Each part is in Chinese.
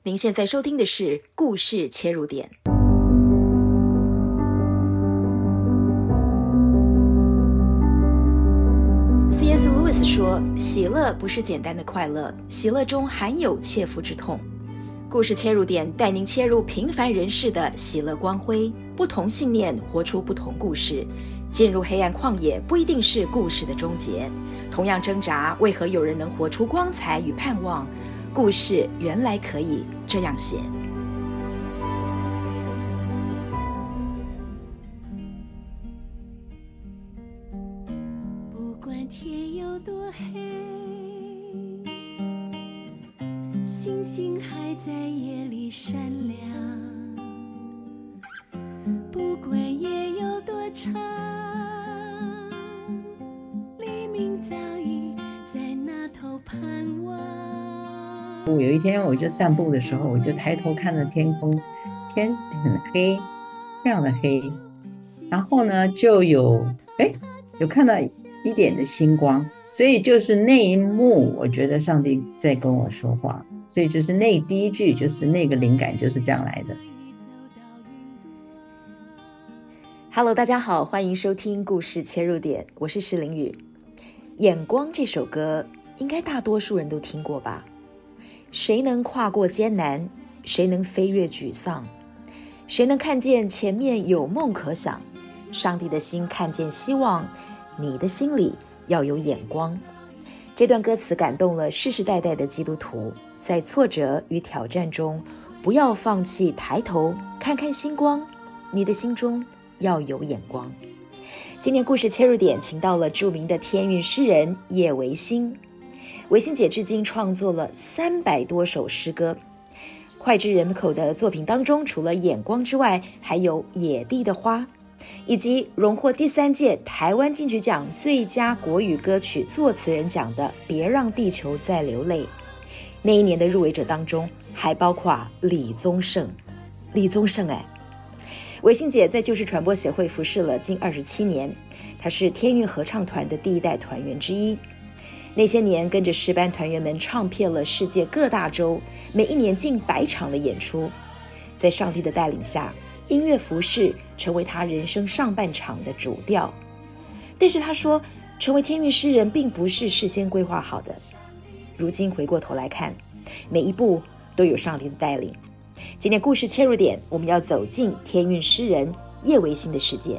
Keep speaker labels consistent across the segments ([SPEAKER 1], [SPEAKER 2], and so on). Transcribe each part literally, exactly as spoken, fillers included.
[SPEAKER 1] 您现在收听的是故事切入点。C S. Lewis 说，喜乐不是简单的快乐，喜乐中含有切肤之痛。故事切入点带您切入平凡人士的喜乐光辉，不同信念活出不同故事。进入黑暗旷野不一定是故事的终结，同样挣扎，为何有人能活出光彩与盼望？故事原来可以这样写。
[SPEAKER 2] 不管天有多黑，星星还在夜里闪亮。不管夜有多长，黎明早已在那头盼望。
[SPEAKER 3] 有一天我就散步的时候，我就抬头看着天空，天很黑，非常的黑，然后呢就有哎有看到一点的星光，所以就是那一幕我觉得上帝在跟我说话，所以就是那第一句就是那个灵感就是这样来的。
[SPEAKER 1] Hello， 大家好，欢迎收听故事切入点，我是施玲宇。眼光这首歌应该大多数人都听过吧？谁能跨过艰难？谁能飞越沮丧？谁能看见前面有梦可想？上帝的心看见希望，你的心里要有眼光。这段歌词感动了世世代代的基督徒，在挫折与挑战中，不要放弃，抬头看看星光，你的心中要有眼光。今年故事切入点请到了著名的天韵诗人叶维新。维新姐至今创作了三百多首诗歌，脍炙人口的作品当中，除了眼光之外，还有野地的花，以及荣获第三届台湾金曲奖最佳国语歌曲作词人奖的别让地球再流泪。那一年的入围者当中还包括李宗盛。李宗盛哎，维新姐在旧式传播协会服侍了近二十七年，她是天韵合唱团的第一代团员之一。那些年跟着诗班团员们唱遍了世界各大洲，每一年近百场的演出。在上帝的带领下，音乐服饰成为他人生上半场的主调。但是他说，成为天韵诗人并不是事先规划好的。如今回过头来看，每一步都有上帝的带领。今天故事切入点，我们要走进天韵诗人叶维新的世界。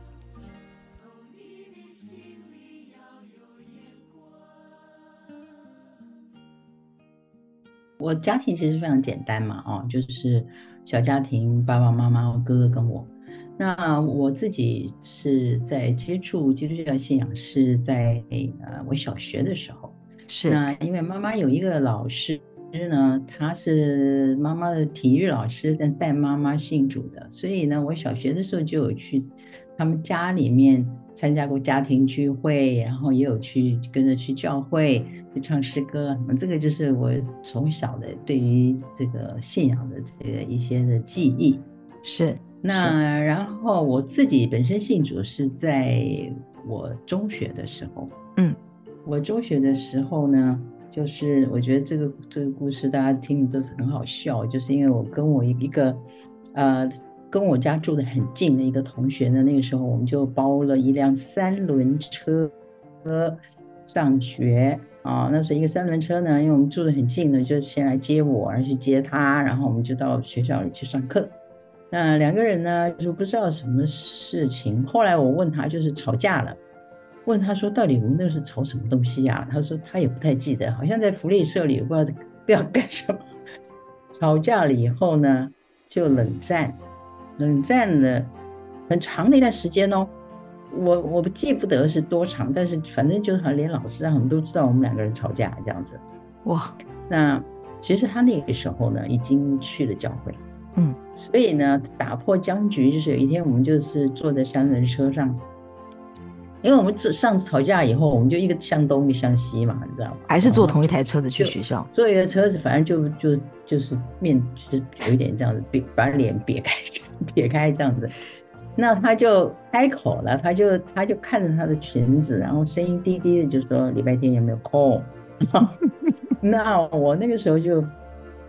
[SPEAKER 3] 我家庭其实非常简单嘛，哦，就是小家庭，爸爸妈妈、哥哥跟我。那我自己是在接触基督教信仰是在呃我小学的时候，
[SPEAKER 1] 是
[SPEAKER 3] 那因为妈妈有一个老师呢，他是妈妈的体育老师，但带妈妈信主的，所以呢，我小学的时候就有去他们家里面参加过家庭聚会，然后也有去跟着去教会去唱诗歌，这个就是我从小的对于这个信仰的这个一些的记忆。
[SPEAKER 1] 是
[SPEAKER 3] 那然后我自己本身信主是在我中学的时候，
[SPEAKER 1] 嗯，
[SPEAKER 3] 我中学的时候呢，就是我觉得这个这个故事大家听的都是很好笑，就是因为我跟我一个呃跟我家住的很近的一个同学呢，那个时候我们就包了一辆三轮车上学啊。那时候一个三轮车呢，因为我们住的很近呢，就先来接我，然后去接他，然后我们就到学校里去上课。那两个人呢就不知道什么事情，后来我问他就是吵架了，问他说到底我们那是吵什么东西啊？他说他也不太记得，好像在福利社里不知道不知道干什么。吵架了以后呢就冷战，冷战了很长的一段时间哦，我我记不得是多长，但是反正就是好像连老师啊我们都知道我们两个人吵架这样子。
[SPEAKER 1] 哇，
[SPEAKER 3] 那其实他那个时候呢已经去了教会，
[SPEAKER 1] 嗯，
[SPEAKER 3] 所以呢打破僵局，就是有一天我们就是坐在三轮车上，因为我们上次吵架以后我们就一个向东一个向西嘛，你知道吗？
[SPEAKER 1] 还是坐同一台车子去学校，
[SPEAKER 3] 坐一个车子反正就就就是面就是有一点这样子，把脸别开别开这样子。那他就开口了，他就他就看着他的裙子，然后声音低低的就说礼拜天有没有空。那我那个时候就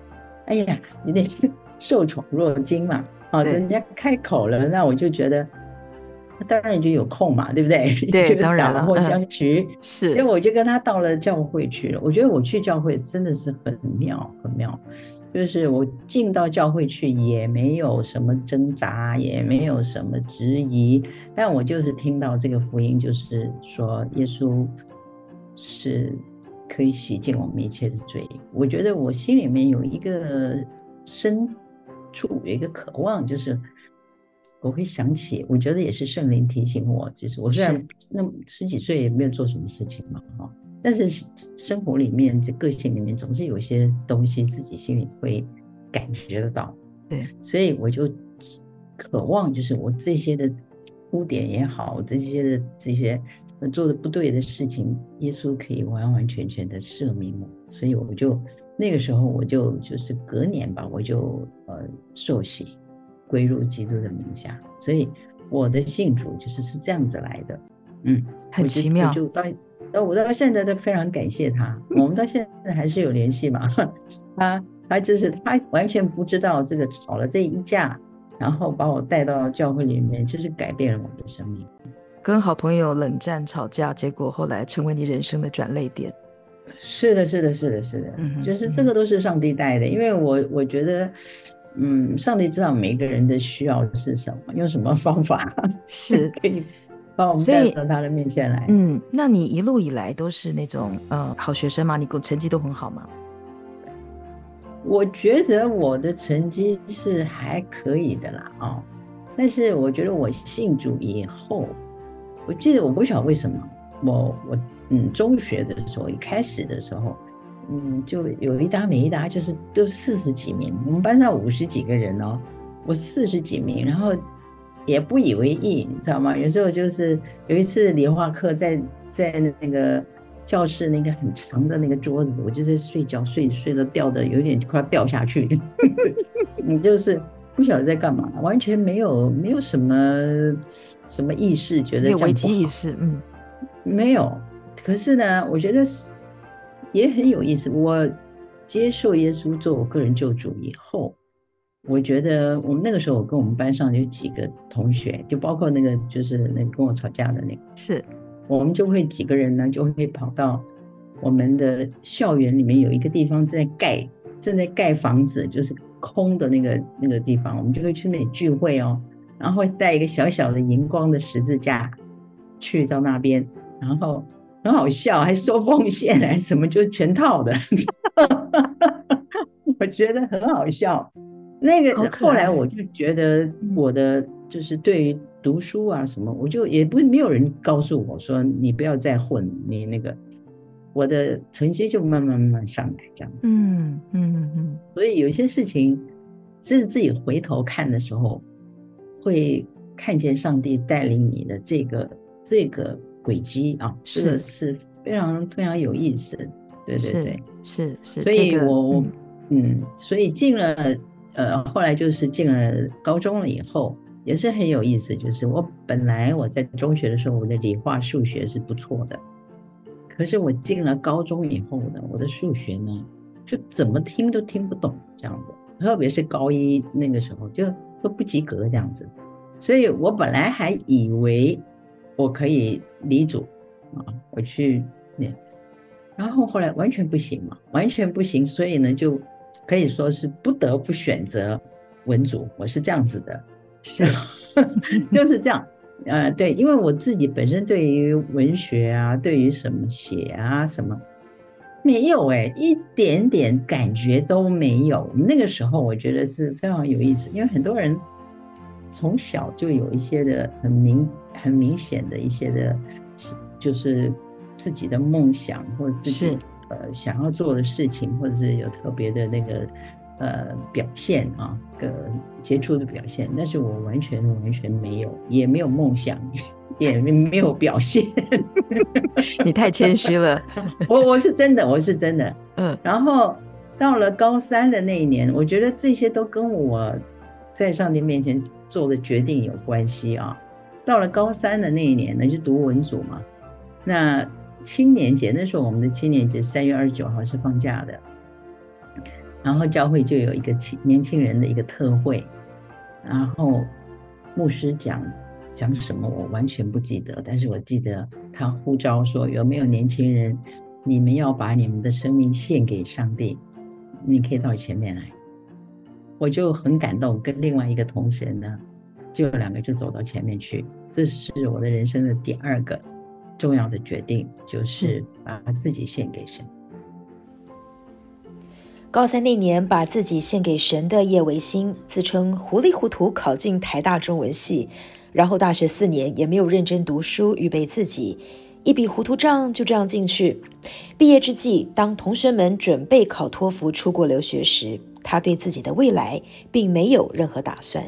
[SPEAKER 3] 哎呀，有点受宠若惊嘛，啊，人家开口了，那我就觉得，当然就有空嘛，对不对？
[SPEAKER 1] 对，
[SPEAKER 3] 就
[SPEAKER 1] 当然了，
[SPEAKER 3] 打破
[SPEAKER 1] 嗯，
[SPEAKER 3] 僵局，
[SPEAKER 1] 是，
[SPEAKER 3] 所以我就跟他到了教会去了。我觉得我去教会真的是很妙，很妙。就是我进到教会去，也没有什么挣扎，也没有什么质疑，但我就是听到这个福音，就是说耶稣是可以洗净我们一切的罪。我觉得我心里面有一个深处有一个渴望，就是我会想起，我觉得也是圣灵提醒我，就是我虽然那十几岁也没有做什么事情嘛，哈。但是生活里面，这个性里面总是有一些东西自己心里会感觉得到，
[SPEAKER 1] 对，
[SPEAKER 3] 所以我就渴望，就是我这些的污点也好，这些的这些做的不对的事情，耶稣可以完完全全的赦免我，所以我就那个时候我就就是隔年吧，我就呃受洗归入基督的名下，所以我的信主就是是这样子来的，嗯，
[SPEAKER 1] 很奇妙，
[SPEAKER 3] 我就到。呃，我到现在都非常感谢他，我们到现在还是有联系嘛。他他就是他完全不知道这个吵了这一架，然后把我带到教会里面，就是改变了我的生命。
[SPEAKER 1] 跟好朋友冷战吵架，结果后来成为你人生的转捩点。
[SPEAKER 3] 是的，是的，是的，是的，
[SPEAKER 1] 嗯、
[SPEAKER 3] 就是这个都是上帝带的，因为我我觉得，嗯，上帝知道每个人的需要是什么，用什么方法
[SPEAKER 1] 是
[SPEAKER 3] 可以把我们带到他的面前来。
[SPEAKER 1] 嗯，那你一路以来都是那种呃好学生吗？你成绩都很好吗？
[SPEAKER 3] 我觉得我的成绩是还可以的啦，哦，但是我觉得我信主以后，我记得我不晓得为什么，我我嗯中学的时候一开始的时候，嗯就有一搭没一搭，就是都四十几名，我们班上五十几个人哦，我四十几名，然后也不以为意，你知道吗？有时候就是有一次理化课在在那个教室那个很长的那个桌子，我就在睡觉，睡睡了掉的有点快要掉下去，你就是不晓得在干嘛，完全没有没有什么什么意识，觉得这样不好，
[SPEAKER 1] 没有危机意识，嗯，
[SPEAKER 3] 没有。可是呢，我觉得也很有意思。我接受耶稣做我个人救主以后，我觉得我们那个时候，我跟我们班上有几个同学，就包括那个就是那个跟我吵架的那个，
[SPEAKER 1] 是
[SPEAKER 3] 我们就会几个人呢，就会跑到我们的校园里面有一个地方正在盖正在盖房子，就是空的那个那个地方，我们就会去那里聚会哦，然后会带一个小小的荧光的十字架去到那边，然后很好笑，还收奉献来什么就全套的，我觉得很好笑。那个后来我就觉得我的就是对于读书啊什么，我就也不没有人告诉我说你不要再混，你那个我的成绩就慢慢慢慢上来这样。
[SPEAKER 1] 嗯嗯嗯，
[SPEAKER 3] 所以有一些事情是自己回头看的时候，会看见上帝带领你的这个这个轨迹啊，这个是非常非常有意思。对对对，
[SPEAKER 1] 是 是, 是，
[SPEAKER 3] 所以我我 嗯,
[SPEAKER 1] 嗯，
[SPEAKER 3] 所以进了。呃，后来就是进了高中了以后，也是很有意思。就是我本来我在中学的时候，我的理化数学是不错的，可是我进了高中以后呢，我的数学呢，就怎么听都听不懂这样子。特别是高一那个时候，就都不及格这样子。所以我本来还以为我可以理组啊，我去念，然后后来完全不行嘛，完全不行，所以呢就。可以说是不得不选择文组，我是这样子的，是就是这样，呃，对，因为我自己本身对于文学啊，对于什么写啊什么，没有哎、欸，一点点感觉都没有。那个时候我觉得是非常有意思，因为很多人从小就有一些的很明很明显的一些的，就是自己的梦想或者自己。呃，想要做的事情，或者是有特别的那个呃表现啊，个杰出的表现，但是我完全完全没有，也没有梦想，也没有表现。
[SPEAKER 1] 你太谦虚了。
[SPEAKER 3] 我我是真的，我是真的。
[SPEAKER 1] 嗯，
[SPEAKER 3] 然后到了高三的那一年，我觉得这些都跟我在上帝面前做的决定有关系啊。到了高三的那一年呢，就读文组嘛，那。青年节那时候我们的青年节三月二十九号是放假的， 然后教会就有一个年轻人的一个特会，然后牧师讲讲什么我完全不记得，但是我记得他呼召说有没有年轻人，你们要把你们的生命献给上帝，你可以到前面来。我就很感动，跟另外一个同学呢，就两个就走到前面去。这是我的人生的第二个重要的决定，就是把自己献给神。
[SPEAKER 1] 高三那年把自己献给神的叶维新，自称糊里糊涂考进台大中文系，然后大学四年也没有认真读书预备自己，一笔糊涂账就这样进去。毕业之际，当同学们准备考托福出国留学时，他对自己的未来并没有任何打算。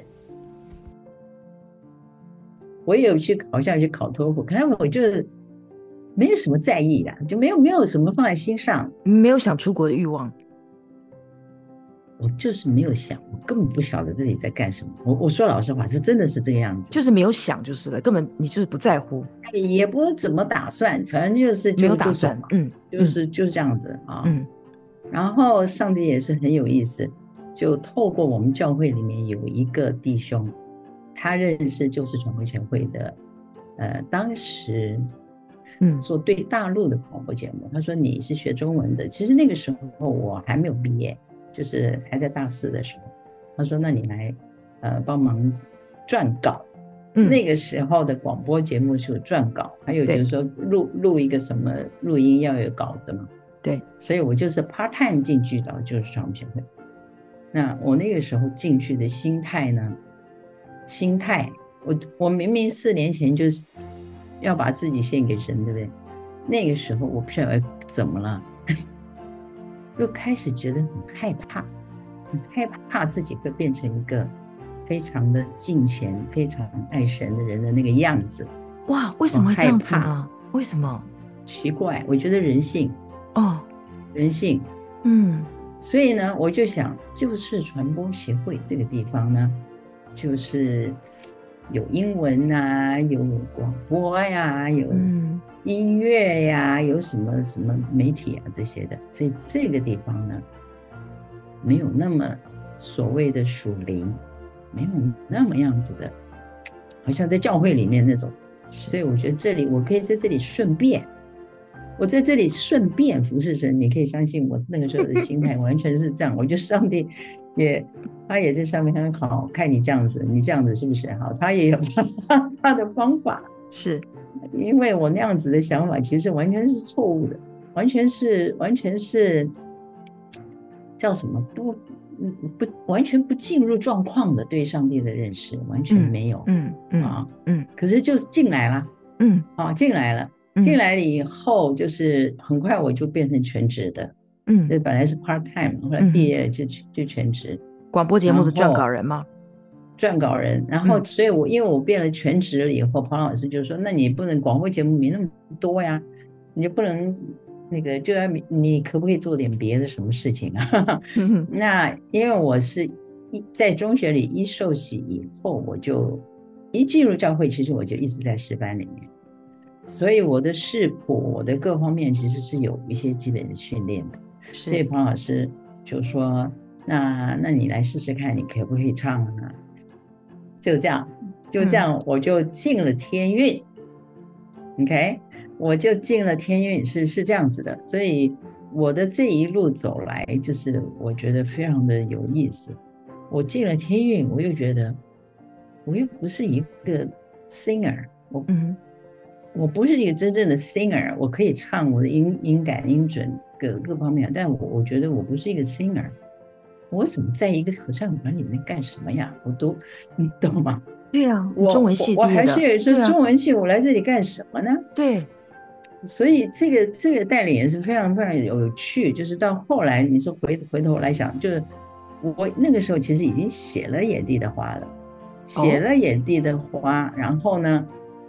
[SPEAKER 3] 我也有去好像去考托福，可是我就是没有什么在意啦，就没有没有什么放在心上，
[SPEAKER 1] 没有想出国的欲望。
[SPEAKER 3] 我就是没有想，我根本不晓得自己在干什么。我我说老实话，是真的是这个样子，
[SPEAKER 1] 就是没有想就是了，根本你就是不在乎，
[SPEAKER 3] 也不怎么打算，反正就是就
[SPEAKER 1] 没有打算，嗯，
[SPEAKER 3] 就是就是这样子啊。
[SPEAKER 1] 嗯，
[SPEAKER 3] 然后上帝也是很有意思，就透过我们教会里面有一个弟兄，他认识救世传播协会的，呃，当时嗯做对大陆的广播节目。他说你是学中文的，其实那个时候我还没有毕业。就是还在大四的时候，他说：“那你来，呃，帮忙撰稿。嗯”那个时候的广播节目是有撰稿，还有就是说录录一个什么录音要有稿子嘛。
[SPEAKER 1] 对，
[SPEAKER 3] 所以我就是 part time 进去的，就是传播协会。那我那个时候进去的心态呢？心态，我我明明四年前就是要把自己献给神，对不对？那个时候我不晓得怎么了。又开始觉得很害怕，很害怕自己会变成一个非常的敬虔、非常爱神的人的那个样子。
[SPEAKER 1] 哇，为什么会这样子呢？为什么？
[SPEAKER 3] 奇怪，我觉得人性
[SPEAKER 1] 哦，
[SPEAKER 3] 人性，
[SPEAKER 1] 嗯，
[SPEAKER 3] 所以呢，我就想，救世传播协会这个地方呢，就是有英文啊，有广播呀、啊，有嗯。音乐呀，有什么什么媒体啊这些的，所以这个地方呢，没有那么所谓的属灵，没有那么样子的，好像在教会里面那种。所以我觉得这里我可以在这里顺便，我在这里顺便服侍神。你可以相信我那个时候的心态完全是这样。我觉得上帝也他也在上面，他说好，看你这样子，你这样子是不是好？他也有他他的方法。
[SPEAKER 1] 是。
[SPEAKER 3] 因为我那样子的想法其实完全是错误的，完全是完全是叫什么不不完全不进入状况的对上帝的认识完全没有，
[SPEAKER 1] 嗯嗯
[SPEAKER 3] 啊
[SPEAKER 1] 嗯，
[SPEAKER 3] 可是就是进来了，嗯啊进来了，进来了以后就是很快我就变成全职的，嗯，这本来是 part time， 后来毕业了就就全职，
[SPEAKER 1] 广播节目的撰稿人吗？
[SPEAKER 3] 撰稿人，然后所以我因为我变了全职了以后，庞老师就说，那你不能广播节目没那么多呀，你就不能那个就要你可不可以做点别的什么事情啊？那因为我是一在中学里一受洗以后，我就一进入教会，其实我就一直在诗班里面，所以我的视谱我的各方面其实是有一些基本的训练的，所以庞老师就说，那那你来试试看，你可不可以唱啊？就这样，就这样，我就进了天韵、嗯、，OK， 我就进了天韵，是是这样子的，所以我的这一路走来，就是我觉得非常的有意思。我进了天韵，我又觉得我又不是一个 singer， 我嗯，我不是一个真正的 singer， 我可以唱，我的音音感、音准各各方面，但我我觉得我不是一个 singer。我怎么在一个合唱团里面干什么呀？我都，你懂吗？
[SPEAKER 1] 对啊，我中文系毕业的，
[SPEAKER 3] 我还是有说中文系，我来这里干什么呢？
[SPEAKER 1] 对，
[SPEAKER 3] 所以这个这个带领也是非常非常有趣。就是到后来，你说回回头来想，就是我那个时候其实已经写了野地的花了，写了野地的花，哦、然后呢，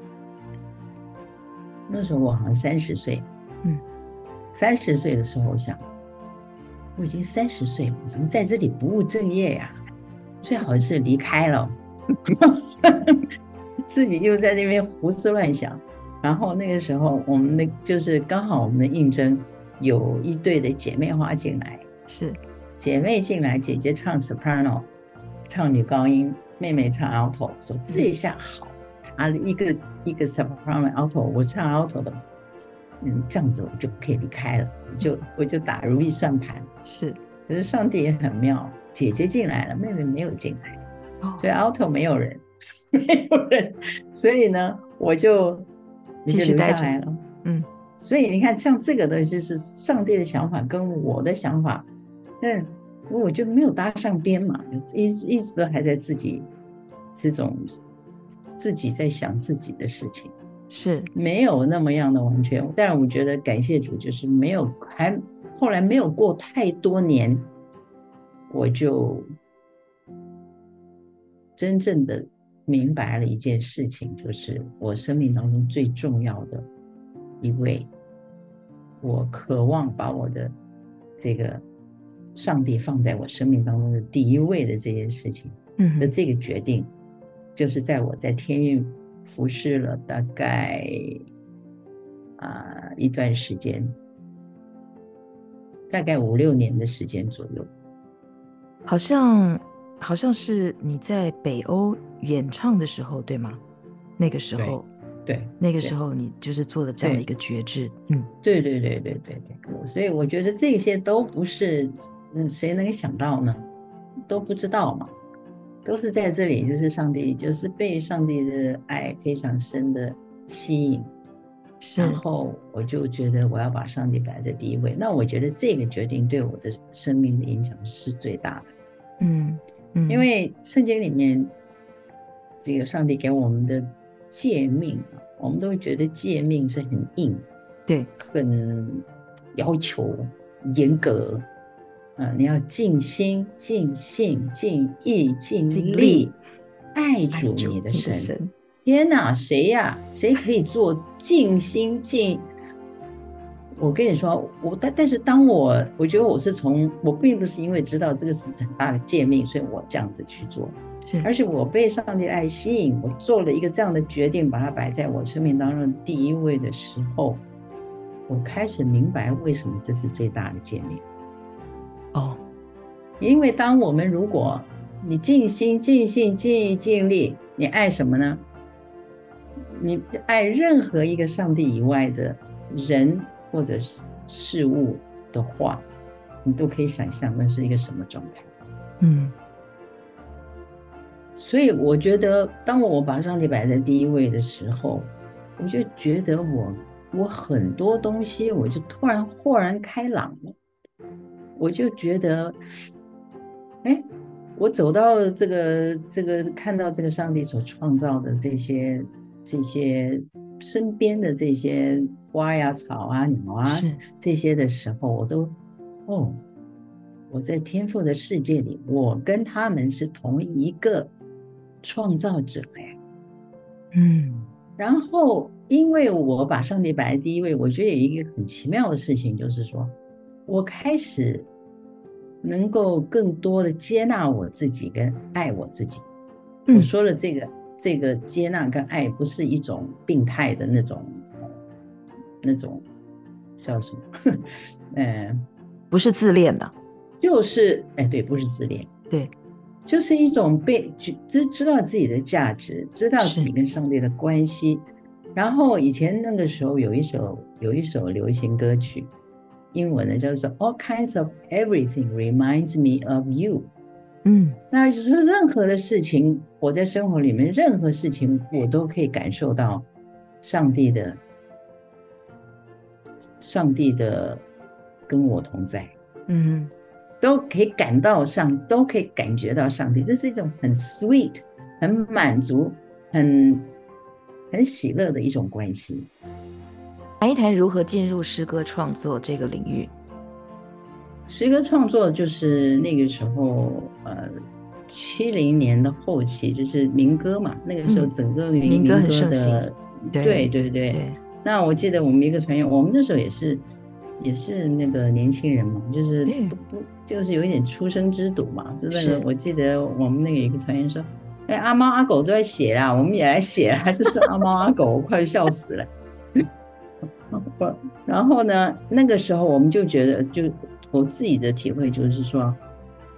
[SPEAKER 3] 那时候我好像三十岁，嗯，三十岁的时候，我想。我已经三十岁了，我怎么在这里不务正业呀？最好是离开了，自己又在那边胡思乱想。然后那个时候，我们的就是刚好我们的应征有一队的姐妹花进来，
[SPEAKER 1] 是
[SPEAKER 3] 姐妹进来，姐姐唱 soprano， 唱女高音，妹妹唱 alto， 说这下好，她一个一个 soprano alto， 我唱 alto 的，嗯，这样子我就可以离开了，我就我就打如意算盘。
[SPEAKER 1] 是，
[SPEAKER 3] 可是上帝也很妙，姐姐进来了，妹妹没有进来，哦、所以 alto 没有人，没有人，所以呢，我就
[SPEAKER 1] 继续待
[SPEAKER 3] 下来了。
[SPEAKER 1] 嗯，
[SPEAKER 3] 所以你看，像这个东西是上帝的想法跟我的想法，嗯，我就没有搭上边嘛，一直一直都还在自己这种自己在想自己的事情，
[SPEAKER 1] 是
[SPEAKER 3] 没有那么样的完全。但是我觉得感谢主，就是没有还后来没有过太多年，我就真正的明白了一件事情，就是我生命当中最重要的一位，我渴望把我的这个上帝放在我生命当中的第一位的这件事情的这个决定，就是在我在天韵服侍了大概啊、呃、一段时间，大概五六年的时间左右，
[SPEAKER 1] 好像好像是你在北欧演唱的时候，对吗？那个时候。
[SPEAKER 3] 对，
[SPEAKER 1] 那个时候你就是做了这样的一个觉知，嗯，
[SPEAKER 3] 对对对对对对，所以我觉得这些都不是，嗯，谁能想到呢？都不知道嘛，都是在这里，就是上帝，就是被上帝的爱非常深的吸引，然后我就觉得我要把上帝摆在第一位。那我觉得这个决定对我的生命的影响是最大的，
[SPEAKER 1] 嗯嗯，
[SPEAKER 3] 因为圣经里面这个上帝给我们的诫命，我们都会觉得诫命是很硬，
[SPEAKER 1] 对，
[SPEAKER 3] 很要求严格，呃、你要尽心尽性尽意尽力爱主你的神。
[SPEAKER 1] 神
[SPEAKER 3] 天哪，谁呀？谁可以做尽心尽？我跟你说，我但但是当我我觉得我是从我并不是因为知道这个是很大的诫命，所以我这样子去做。而且我被上帝的爱吸引，我做了一个这样的决定，把它摆在我生命当中第一位的时候，我开始明白为什么这是最大的诫命。
[SPEAKER 1] 哦，
[SPEAKER 3] 因为当我们如果你尽心尽性尽意尽力，你爱什么呢？你爱任何一个上帝以外的人或者事物的话，你都可以想象那是一个什么状态。
[SPEAKER 1] 嗯。
[SPEAKER 3] 所以我觉得当我把上帝摆在第一位的时候，我就觉得我我很多东西我就突然豁然开朗了，我就觉得哎，我走到这个这个看到这个上帝所创造的这些这些身边的这些花呀草啊鸟啊这些的时候，我都哦，我在天父的世界里，我跟他们是同一个创造者哎，
[SPEAKER 1] 嗯，
[SPEAKER 3] 然后因为我把上帝摆在第一位，我觉得有一个很奇妙的事情，就是说我开始能够更多的接纳我自己跟爱我自己。嗯、我说了这个这个接纳跟爱不是一种病态的那种那种叫什么呃，
[SPEAKER 1] 不是自恋的，
[SPEAKER 3] 就是哎对，不是自恋，
[SPEAKER 1] 对，
[SPEAKER 3] 就是一种被知知道自己的价值，知道自己跟上帝的关系。然后以前那个时候有一首有一首流行歌曲，英文的叫做 All kinds of everything reminds me of you。嗯，那就是说任何的事情，我在生活里面任何事情，我都可以感受到上帝的上帝的跟我同在。嗯。都可以感到上，都可以感觉到上帝，这是一种很 sweet、很满足、很很喜乐的一种关系。
[SPEAKER 1] 谈一谈如何进入诗歌创作这个领域。
[SPEAKER 3] 诗歌创作就是那个时候，呃，七零年的后期，就是民歌嘛，那个时候整个民、嗯、
[SPEAKER 1] 民歌很盛
[SPEAKER 3] 行，对对 对, 对。那我记得我们一个团员，我们那时候也是。也是那个年轻人嘛，就是不不就是有一点出生之犊嘛，就那个我记得我们那个一个团员说，哎，阿猫阿狗都在写啦，我们也来写啦，就是阿猫阿狗，我快笑死了。然后呢，那个时候我们就觉得，就我自己的体会就是说，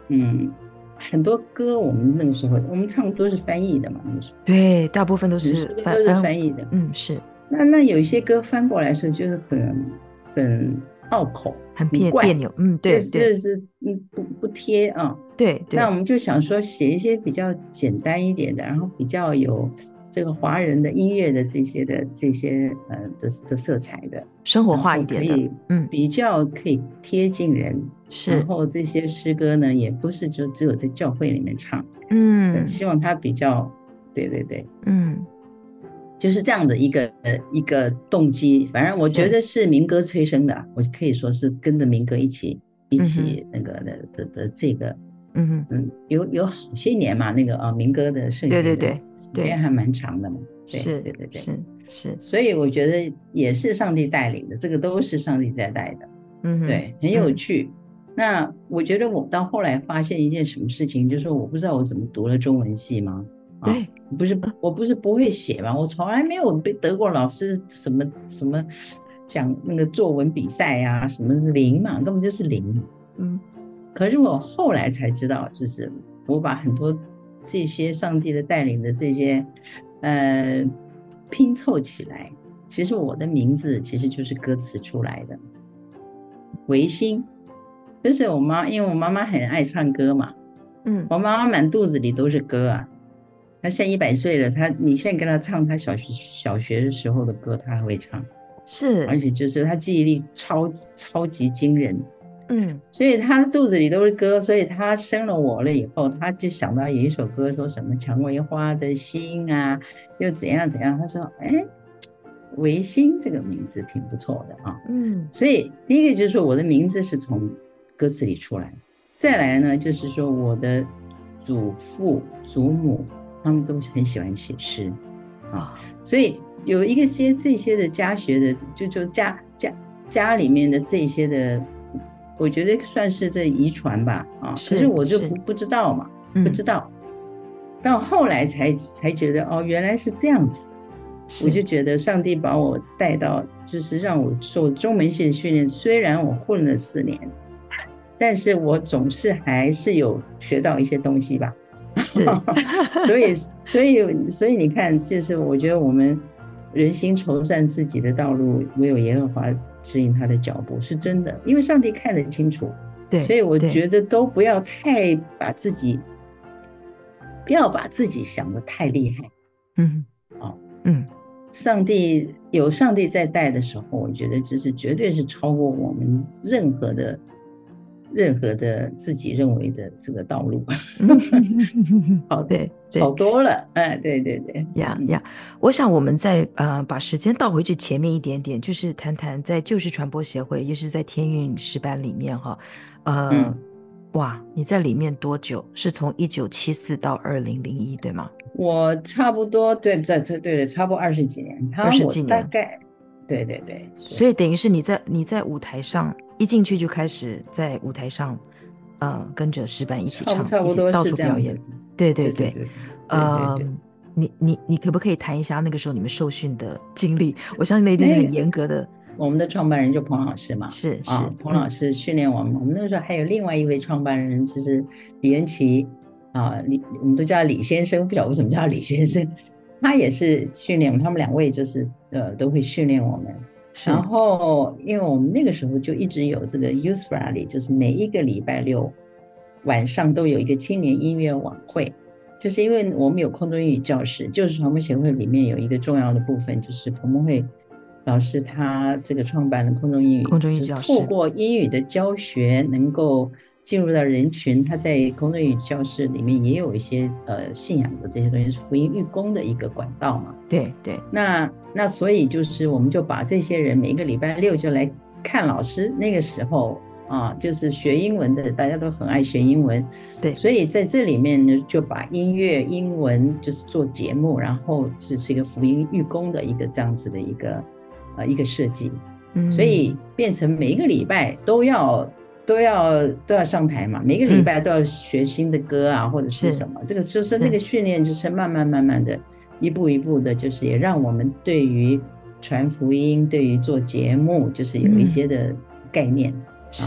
[SPEAKER 3] 嗯，很多歌我们那个时候我们唱都是翻译的嘛，那个时候
[SPEAKER 1] 对，大部分都是
[SPEAKER 3] 都是
[SPEAKER 1] 翻翻，
[SPEAKER 3] 翻译的。
[SPEAKER 1] 嗯，是
[SPEAKER 3] 那那有一些歌翻过来的时候就是很很拗口，
[SPEAKER 1] 很
[SPEAKER 3] 很怪，
[SPEAKER 1] 别别扭，嗯，
[SPEAKER 3] 这
[SPEAKER 1] 对对
[SPEAKER 3] 这是嗯不不贴啊。
[SPEAKER 1] 对对，
[SPEAKER 3] 那我们就想说写一些比较简单一点的，然后比较有这个华人的音乐的这些的这些呃的的色彩的，
[SPEAKER 1] 生活
[SPEAKER 3] 然后
[SPEAKER 1] 化一点的，
[SPEAKER 3] 可以
[SPEAKER 1] 嗯，
[SPEAKER 3] 比较可以贴近人。
[SPEAKER 1] 是，
[SPEAKER 3] 然后这些诗歌呢，也不是就只有在教会里面唱，呃
[SPEAKER 1] 嗯
[SPEAKER 3] 希望它比较，对对对，
[SPEAKER 1] 嗯，
[SPEAKER 3] 就是这样的一个一个动机。反正我觉
[SPEAKER 1] 是，
[SPEAKER 3] 得是民歌催生的啊，我可以说是跟着民歌一起一
[SPEAKER 1] 嗯哼，
[SPEAKER 3] 起那个的的的这个，
[SPEAKER 1] 嗯哼，
[SPEAKER 3] 嗯，有有好些年嘛，那个啊民歌的盛行的
[SPEAKER 1] 对对对对，
[SPEAKER 3] 时间还蛮长的嘛，对
[SPEAKER 1] 是
[SPEAKER 3] 对对对，
[SPEAKER 1] 是是，
[SPEAKER 3] 所以我觉得也是上帝带领的，这个都是上帝在带的，
[SPEAKER 1] 嗯哼，
[SPEAKER 3] 对，很有
[SPEAKER 1] 嗯
[SPEAKER 3] 趣。那我觉得我到后来发现一件什么事情，就是说我不知道我怎么读了中文系吗？啊，
[SPEAKER 1] 对，
[SPEAKER 3] 不是，我不是不会写嘛，我从来没有被得过老师什么什么讲那个作文比赛啊，什么零嘛，根本就是零。
[SPEAKER 1] 嗯，
[SPEAKER 3] 可是我后来才知道，就是我把很多这些上帝的带领的这些呃拼凑起来，其实我的名字其实就是歌词出来的。维新，就是我妈，因为我妈妈很爱唱歌嘛，
[SPEAKER 1] 嗯，
[SPEAKER 3] 我妈妈满肚子里都是歌啊。她现在一百岁了，她你现在跟她唱她小学小学的时候的歌，她还会唱，
[SPEAKER 1] 是，
[SPEAKER 3] 而且就是她记忆力超超级惊人。
[SPEAKER 1] 嗯，
[SPEAKER 3] 所以她肚子里都是歌，所以她生了我了以后，她就想到有一首歌，说什么蔷薇花的心啊，又怎样怎样。她说，哎，维新这个名字挺不错的啊。
[SPEAKER 1] 嗯，
[SPEAKER 3] 所以第一个就是说我的名字是从歌词里出来，再来呢就是说我的祖父祖母他们都很喜欢写诗啊，所以有一个些这些的家学的，就就家家家里面的这些的，我觉得算是这遗传吧啊，可是我就不不知道嘛，不知道，到后来才才觉得哦，原来是这样子。我就觉得上帝把我带到，就是让我受中文系的训练。虽然我混了四年，但是我总是还是有学到一些东西吧。所以，所以，所以你看，就是我觉得我们人心筹算自己的道路，唯有耶和华指引他的脚步，是真的，因为上帝看得清楚。
[SPEAKER 1] 对，
[SPEAKER 3] 所以我觉得都不要太把自己，不要把自己想得太厉害。
[SPEAKER 1] 嗯，
[SPEAKER 3] 哦。
[SPEAKER 1] 嗯，
[SPEAKER 3] 上帝有上帝在带的时候，我觉得这是绝对是超过我们任何的任何的自己认为的这个道路。好，
[SPEAKER 1] 对，
[SPEAKER 3] 好多了，哎，对对对，
[SPEAKER 1] 呀呀，我想我们再呃把时间倒回去前面一点点，就是谈谈在旧时传播协会，也是在天韵诗班里面哈，呃、嗯，哇，你在里面多久？是从一九七四到二零零一，对吗？
[SPEAKER 3] 我差不多，对对对对，差不多二十几年，
[SPEAKER 1] 二十几年，
[SPEAKER 3] 大概，对对对，
[SPEAKER 1] 所以等于是你在你在舞台上一进去就开始在舞台上，呃，跟着诗班一起唱，
[SPEAKER 3] 差不多
[SPEAKER 1] 一起到处表演，对对对，
[SPEAKER 3] 对对对，
[SPEAKER 1] 呃，你你你可不可以谈一下那个时候你们受训的经历？我相信那一定是很严格的。
[SPEAKER 3] 我们的创办人就彭老师嘛，
[SPEAKER 1] 是是，
[SPEAKER 3] 啊，彭老师训练我们。嗯、我们那个时候还有另外一位创办人，就是李元奇。啊，李我们都叫李先生，不晓得为什么叫李先生，他也是训练我们，他们两位就是呃都会训练我们。然后，因为我们那个时候就一直有这个 Youth Rally， 就是每一个礼拜六晚上都有一个青年音乐晚会，就是因为我们有空中英语教室，就是传播协会里面有一个重要的部分，就是彭梦慧老师他这个创办的空中英语，
[SPEAKER 1] 空中英语教室，
[SPEAKER 3] 透过英语的教学能够进入到人群，他在空中英语教室里面也有一些呃信仰的这些东西，是福音预工的一个管道嘛。
[SPEAKER 1] 对对。
[SPEAKER 3] 那那所以就是我们就把这些人每一个礼拜六就来看老师，那个时候啊，就是学英文的，大家都很爱学英文。
[SPEAKER 1] 对，
[SPEAKER 3] 所以在这里面呢，就把音乐、英文就是做节目，然后这是一个福音预工的一个这样子的一个呃一个设计。嗯，所以变成每一个礼拜都要。都要都要上台嘛，每个礼拜都要学新的歌啊，嗯、或者是什么，这个就是那个训练，就是慢慢慢慢的，一步一步的，就是也让我们对于传福音，对于做节目，就是有一些的概念。
[SPEAKER 1] 嗯啊、是，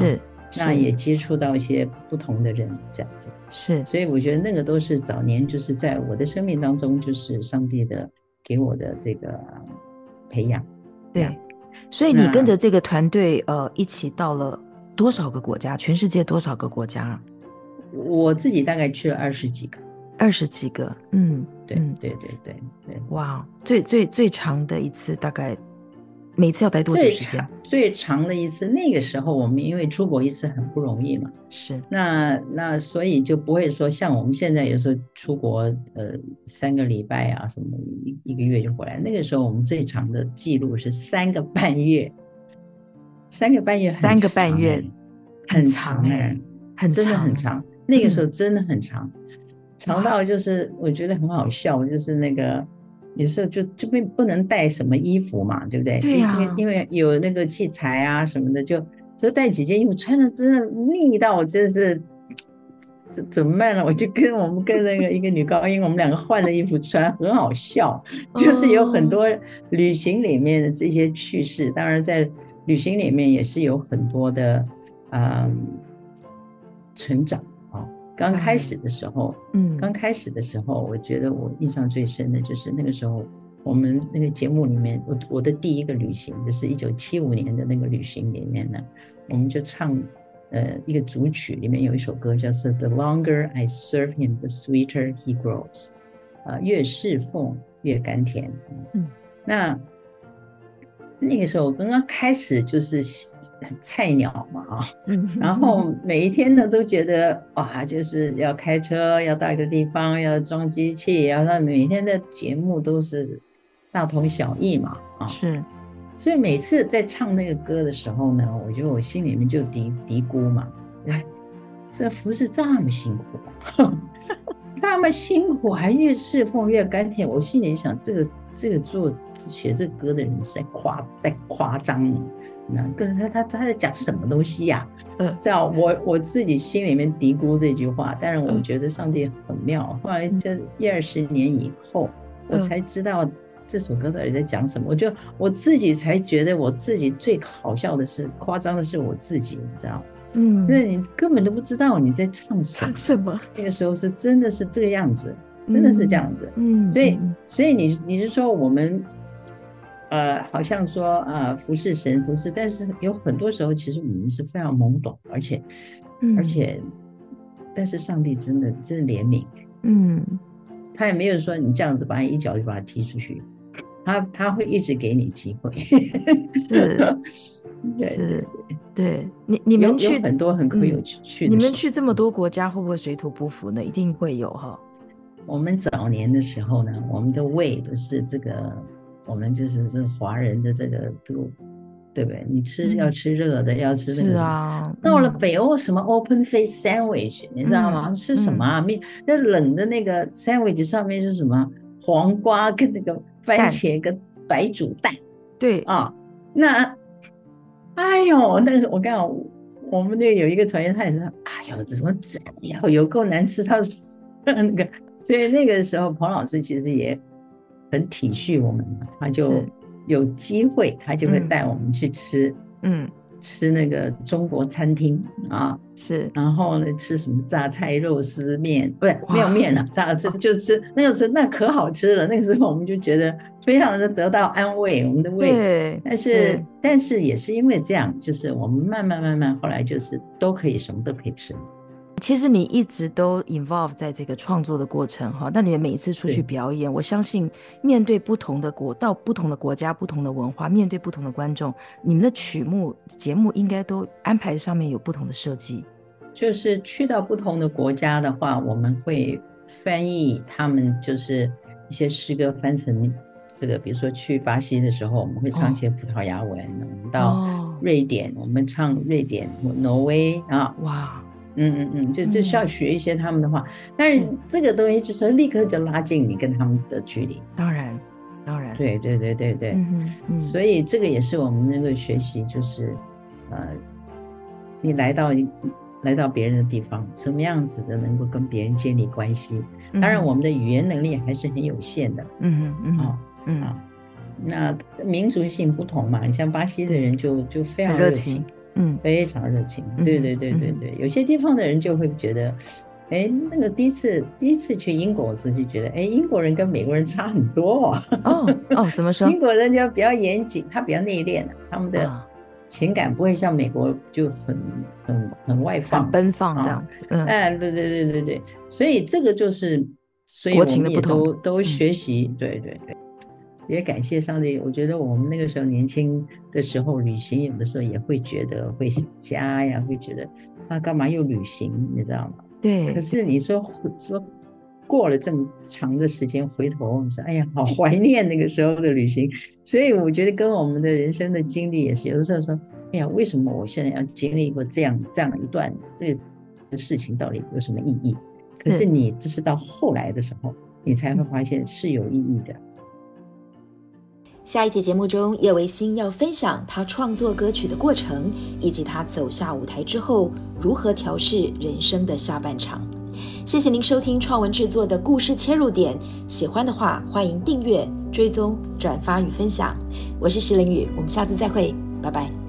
[SPEAKER 3] 那也接触到一些不同的人，这样子。
[SPEAKER 1] 是，
[SPEAKER 3] 所以我觉得那个都是早年就是在我的生命当中，就是上帝的给我的这个培养。
[SPEAKER 1] 对，所以你跟着这个团队呃一起到了多少个国家？全世界多少个国家？
[SPEAKER 3] 我自己大概去了二十几个。
[SPEAKER 1] 二十几个，嗯，
[SPEAKER 3] 对对对对对。
[SPEAKER 1] 哇，最最最长的一次大概每次要待多久时间？
[SPEAKER 3] 最长的一次，那个时候我们因为出国一次很不容易嘛，
[SPEAKER 1] 是，
[SPEAKER 3] 那那所以就不会说像我们现在有时候出国呃三个礼拜啊什么一一个月就回来，那个时候我们最长的记录是三个半月，三个半月很长、欸，
[SPEAKER 1] 三个半月
[SPEAKER 3] 很长哎、欸，
[SPEAKER 1] 很长、欸，
[SPEAKER 3] 真的很长，那个时候真的很长。嗯，长到就是我觉得很好笑，就是那个有时候就就不不能带什么衣服嘛，对不对？
[SPEAKER 1] 对呀、
[SPEAKER 3] 啊，因为因为有那个器材啊什么的，就就带几件衣服，穿的真的腻到我真是怎怎么办呢？我就跟我们跟那个一个女高音，我们两个换的衣服穿，很好笑，就是有很多旅行里面的这些趣事。当然在旅行里面也是有很多的嗯成长。刚开始的时候，嗯，刚开始的时候，我觉得我印象最深的就是那个时候，我们那个节目里面，我我的第一个旅行，就是一九七五年的那个旅行里面呢，我们就唱，呃，一个主曲里面有一首歌叫做 "The longer I serve him, the sweeter he grows"， 呃，越侍奉越甘甜。嗯，那那个时候刚刚开始就是。菜鸟嘛啊，然后每一天呢都觉得哇，就是要开车，要到一个地方，要装机器，然后每天的节目都是大同小异嘛啊，
[SPEAKER 1] 是，
[SPEAKER 3] 所以每次在唱那个歌的时候呢，我觉得我心里面就嘀嘀咕嘛，哎，这服侍这么辛苦，这么辛苦还越侍奉越甘甜，我心里想，这个这个做写这歌的人是在夸在夸张。那跟他他他在讲什么东西呀、啊？嗯，这样我我自己心里面嘀咕这句话，但是我觉得上帝很妙。后来这一二十年以后，我才知道这首歌到底在讲什么。我就我自己才觉得，我自己最好笑的是，夸张的是我自己，你知道吗？嗯，那你根本都不知道你在唱什么。唱什么？那个时候是真的是这个样子，真的是这样子。嗯，所以所以你你是说我们？呃，好像说啊、呃，服侍神服侍，但是有很多时候，其实我们是非常懵懂，而且，嗯、而且，但是上帝真的真的怜悯，嗯，他也没有说你这样子把你一脚就把他踢出去，他他会一直给你机会，
[SPEAKER 1] 是，对是，对，你你们去
[SPEAKER 3] 很多很可有趣的、
[SPEAKER 1] 嗯，你们去这么多国家，会不会水土不服呢？一定会有哈。
[SPEAKER 3] 我们早年的时候呢，我们的胃都是这个。我们就是这个华人的这个这个，对不对？你吃要吃热的，嗯、要吃那个。
[SPEAKER 1] 是啊。
[SPEAKER 3] 到了北欧，什么 open face sandwich，、嗯、你知道吗？吃什么啊？面、嗯、那冷的那个 sandwich 上面就是什么黄瓜跟那个番茄跟白煮蛋。
[SPEAKER 1] 对
[SPEAKER 3] 啊，那，哎呦，那个我刚好我们那个有一个团员，他也说，哎呦，怎么这样，有够难吃到那个，所以那个时候彭老师其实也。很体恤我们，他就有机会，他就会带我们去吃，嗯，吃那个中国餐厅啊，
[SPEAKER 1] 是，
[SPEAKER 3] 然后呢，吃什么榨菜肉丝面，不是没有面了，榨吃就吃那个时候那可好吃了，那个时候我们就觉得非常的得到安慰，我们的胃，
[SPEAKER 1] 对，
[SPEAKER 3] 但是但是也是因为这样，就是我们慢慢慢慢后来就是都可以什么都可以吃。
[SPEAKER 1] 其实你一直都 involve 在这个创作的过程哈，那你们每一次出去表演，我相信面对不同的国到不同的国家、不同的文化，面对不同的观众，你们的曲目节目应该都安排上面有不同的设计。
[SPEAKER 3] 就是去到不同的国家的话，我们会翻译他们就是一些诗歌翻成这个，比如说去巴西的时候，我们会唱一些葡萄牙文；哦、我们到瑞典，哦、我们唱瑞典或挪威啊，
[SPEAKER 1] 哇。
[SPEAKER 3] 嗯嗯嗯，就就是要学一些他们的话，嗯、但是这个东西就是立刻就拉近你跟他们的距离。
[SPEAKER 1] 当然，当然，
[SPEAKER 3] 对对对对对，嗯嗯，所以这个也是我们那个学习，就是呃，你来到来到别人的地方，什么样子的能够跟别人建立关系？当然，我们的语言能力还是很有限的。
[SPEAKER 1] 嗯嗯
[SPEAKER 3] 嗯嗯啊，那民族性不同嘛，你像巴西的人就就非常热情。
[SPEAKER 1] 嗯，
[SPEAKER 3] 非常热情。对对对对对，有些地方的人就会觉得，哎，那个第一次第一次去英国的时候就觉得，哎，英国人跟美国人差很多哦。
[SPEAKER 1] 哦哦，怎么说？
[SPEAKER 3] 英国人就比较严谨，他比较内敛，他们的情感不会像美国就很很很外放、
[SPEAKER 1] 很奔放这样子。嗯，
[SPEAKER 3] 哎，对对对对对，所以这个就是，所以我们也都都学习，对对对。也感谢上帝，我觉得我们那个时候年轻的时候旅行，有的时候也会觉得会想家呀，会觉得啊干嘛又旅行，你知道吗？
[SPEAKER 1] 对。
[SPEAKER 3] 可是你说说过了这么长的时间，回头我们说，哎呀，好怀念那个时候的旅行。所以我觉得跟我们的人生的经历也是，有的时候说，哎呀，为什么我现在要经历过这样这样一段这个事情，到底有什么意义？可是你这是到后来的时候，你才会发现是有意义的。
[SPEAKER 1] 下一节节目中，叶维新要分享他创作歌曲的过程，以及他走下舞台之后如何调试人生的下半场。谢谢您收听创文制作的故事切入点，喜欢的话欢迎订阅、追踪、转发与分享。我是石凌宇，我们下次再会，拜拜。